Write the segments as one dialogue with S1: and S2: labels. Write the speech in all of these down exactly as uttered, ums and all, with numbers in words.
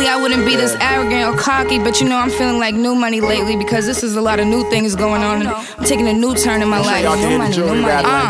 S1: Normally I wouldn't be this arrogant or cocky, but you know I'm feeling like new money lately because this is a lot of new things going on and I'm taking a new turn in my life. New money, new money. Uh.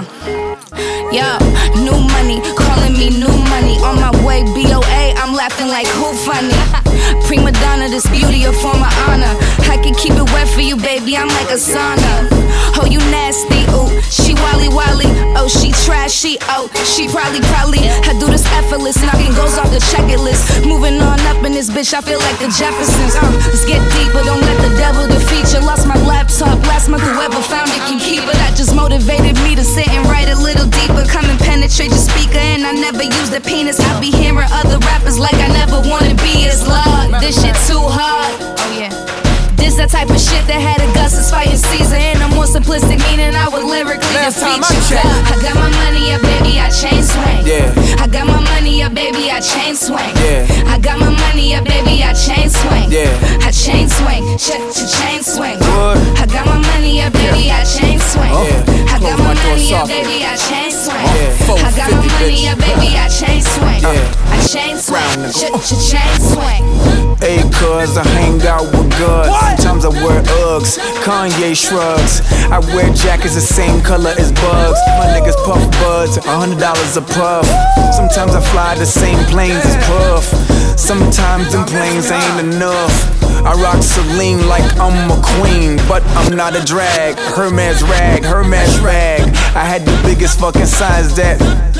S1: Yo, new money, calling me new money. On my way, B O A, I'm laughing like who funny. Prima donna, this beauty a form of honor. I can keep it wet for you, baby, I'm like a sauna. Oh, you nasty, ooh, she wally wally. Oh, she trashy, oh, she probably, probably. I do this effortless, knocking goes off the checklist list. Moving on up in this bitch, I feel like the Jeffersons. Uh, let's get deeper, don't let the devil defeat you. Lost my laptop last month, whoever found it can keep it. That just motivated me to sit and write a little deeper. Come and penetrate your speaker, and I never use the penis. I be hearing other rappers like I never wanna be as loud. This shit too hard. Oh yeah. This the type of shit that had a Gus's fighting Caesar. And I'm more simplistic, meaning I would lyrically
S2: Last
S1: defeat
S2: time I
S1: you.
S2: checked.
S1: I got my money up, baby, I chain swing.
S2: Yeah.
S1: I got my money up, baby, I chain swing.
S2: Yeah.
S1: I got my money up, baby, I chain swing.
S2: Yeah.
S1: I chain swing, ch ch chain swing.
S2: Good.
S1: I got my money up, baby, I chain swing.
S2: Yeah.
S1: I got
S2: Close
S1: my
S2: my door
S1: money up,
S2: softly.
S1: baby, I chain swing.
S2: Yeah.
S1: I got my
S2: four fifty,
S1: money up,
S2: bitch.
S1: baby, I chain swing.
S2: Yeah.
S1: I chain swing,
S2: Round
S1: ch
S2: nigga.
S1: ch chain swing.
S2: Hey, cuz I hang out with guns. Sometimes I wear Uggs, Kanye shrugs. I wear jackets the same color as bugs. My niggas puff buds, a hundred dollars a puff. Sometimes I fly the same planes as Puff. Sometimes them planes ain't enough. I rock Celine like I'm a queen, but I'm not a drag. Hermes rag, Hermes rag. I had the biggest fucking size that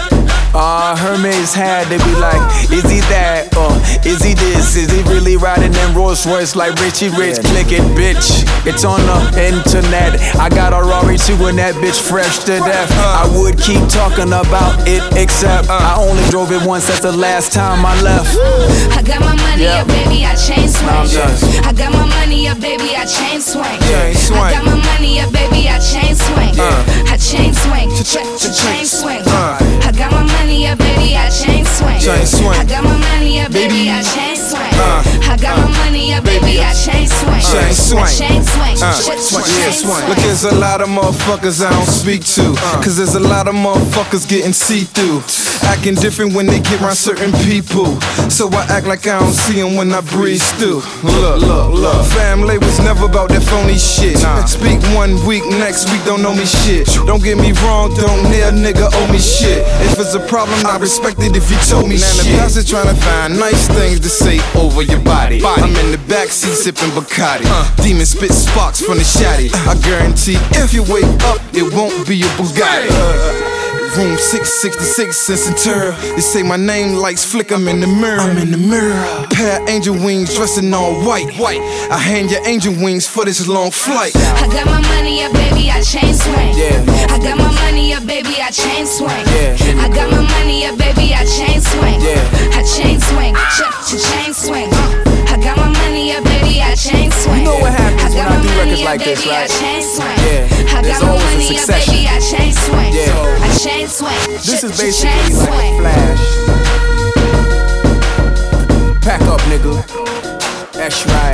S2: Uh, Hermes had, they be like, is he that? Uh, is he this? Is he really riding them Rolls Royce like Richie Rich? Click it, bitch. It's on the internet. I got a Rari too and that bitch fresh to death. I would keep talking about it, except I only drove it once, that's the last time I left.
S1: I got my money
S2: Yeah.
S1: up, baby, I chain swing.
S2: I'm done.
S1: I got my money up, baby, I chain swing.
S2: Chain swing.
S1: I got my money up, baby, I chain swing.
S2: Uh.
S1: I chain swing, ch ch chain swing.
S2: Uh.
S1: I got my money up, baby, I chain swing.
S2: Chain swing.
S1: I got my money up, baby,
S2: Baby.
S1: I chain swing.
S2: Uh.
S1: I got my money up, baby, I chain swing.
S2: Chain swing.
S1: I chain swing,
S2: Uh.
S1: ch ch
S2: Yeah,
S1: chain
S2: swing.
S1: swing.
S3: Look, there's a lot of motherfuckers I don't speak to. Cause there's a lot of motherfuckers getting see-through. Acting different when they get around certain people. So I act like I don't see them when I breeze through. Look, look, look. Family was never about that phony shit. Speak one week, next week don't know me shit. Don't get me wrong, don't near nigga owe me shit. If it's a problem, I respect it if you told me
S2: Now the
S3: shit. Now trying to find nice things to say over your body. I'm in the backseat sipping Bacardi. Demon spit sparks from the shotty. I guarantee if you wake up, it won't be a Bugatti. Room six sixty-six in Centura. They say my name lights flicker, I'm in the mirror. I'm in the mirror. Pair of angel wings dressed in all white. White. I hand your angel wings for this long flight.
S1: I got my money up, baby, I chain swing.
S2: Yeah.
S1: I got my money up, baby, I chain swing.
S2: Yeah.
S1: I got my money up, baby, I chain swing.
S2: Yeah.
S1: I chain swing, ch ch chain swing. Uh, I got my money up, baby, I chain swing.
S2: You know what happens
S1: I got
S2: when I
S1: my
S2: do
S1: money
S2: records
S1: up,
S2: like this,
S1: baby,
S2: right?
S1: I chain swing.
S2: Yeah.
S1: I
S2: There's
S1: got my
S2: always a
S1: money up,
S2: succession.
S1: baby, I chain swing.
S2: Yeah.
S1: I chain swing.
S2: This
S1: ch-
S2: is
S1: ch-
S2: basically
S1: chain
S2: like
S1: swing.
S2: a flash. Pack up, nigga. That's right.